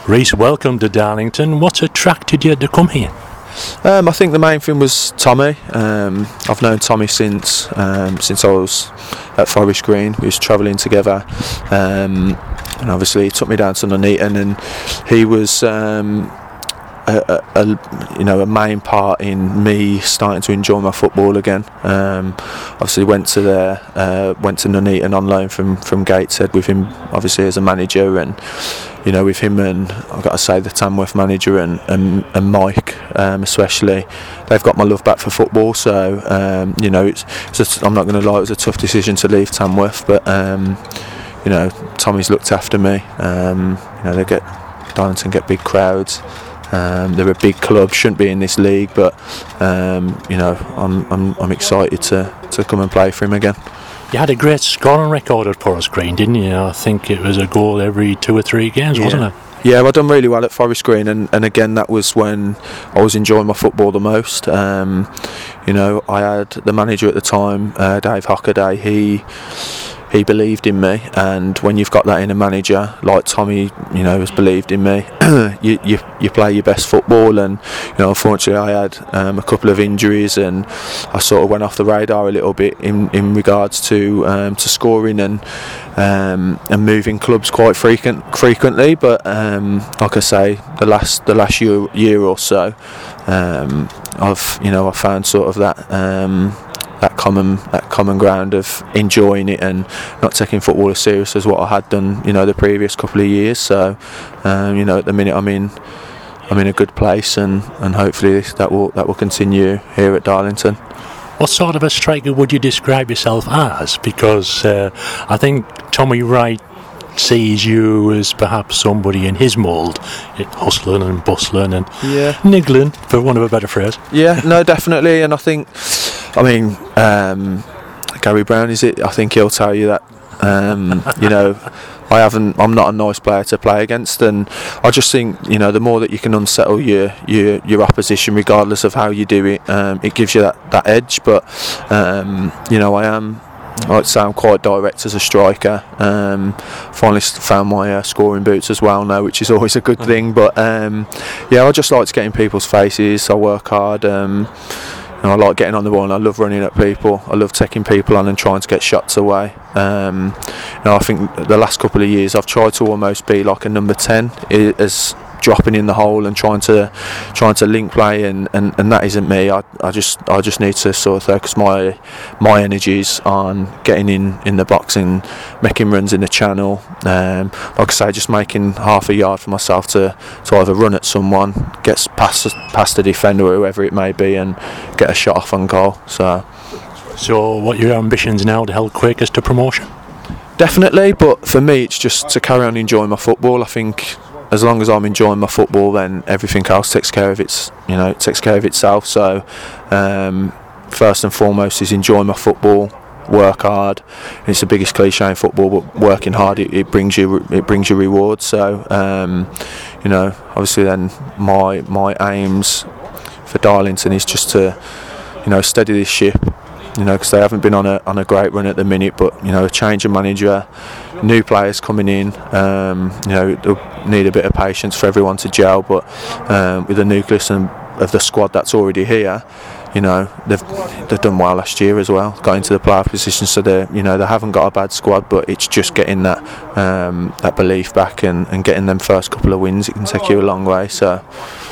Reese, welcome to Darlington. What attracted you to come here? I think the main thing was Tommy. I've known Tommy since I was at Forest Green. We was travelling together, and obviously he took me down to Nuneaton, and he was a main part in me starting to enjoy my football again. Obviously went to Nuneaton on loan from Gateshead with him, obviously as a manager, and with him and I've got to say the Tamworth manager and Mike especially, they've got my love back for football. So I'm not going to lie, it was a tough decision to leave Tamworth, but Tommy's looked after me. Darlington get big crowds. They're a big club, shouldn't be in this league, but I'm excited to come and play for him again. You had a great scoring record at Forest Green, didn't you? I think it was a goal every 2 or 3 games, wasn't it? Yeah, I've done really well at Forest Green, and again that was when I was enjoying my football the most. I had the manager at the time, Dave Hockaday. He believed in me, and when you've got that in a manager like Tommy, has believed in me, you play your best football. And unfortunately I had a couple of injuries, and I sort of went off the radar a little bit in regards to scoring and moving clubs quite frequently. But like I say, the last year or so, I've found sort of that common ground of enjoying it and not taking football as serious as what I had done the previous couple of years. So at the minute I'm in a good place, and hopefully that will continue here at Darlington. What sort of a striker would you describe yourself as? Because I think Tommy Wright sees you as perhaps somebody in his mould, hustling and bustling and niggling, for want of a better phrase. Yeah, no, definitely. And I think, Gary Brown, is it? I think he'll tell you that. I'm not a nice player to play against, and I just think the more that you can unsettle your opposition, regardless of how you do it, it gives you that edge. But I like to say I'm quite direct as a striker. Finally found my scoring boots as well now, which is always a good thing. But I just like to get in people's faces. I work hard. I like getting on the ball, and I love running at people. I love taking people on and trying to get shots away. I think the last couple of years I've tried to almost be like a number 10, as dropping in the hole and trying to link play, and that isn't me. I just need to sort of focus my energies on getting in the box and making runs in the channel. Like I say, just making half a yard for myself to either run at someone, get past the defender or whoever it may be, and get a shot off on goal. So what are your ambitions now to help Quakers to promotion? Definitely, but for me it's just to carry on enjoying my football. I think as long as I'm enjoying my football, then everything else takes care of itself. So first and foremost is enjoying my football, work hard. It's the biggest cliche in football, but working hard it brings you rewards. So obviously then my aims for Darlington is just to steady this ship, because they haven't been on a great run at the minute. But a change of manager, new players coming in, they'll need a bit of patience for everyone to gel. But with the nucleus of the squad that's already here, they've done well last year as well, got into the playoff position. So they haven't got a bad squad, but it's just getting that belief back and getting them first couple of wins. It can take you a long way. So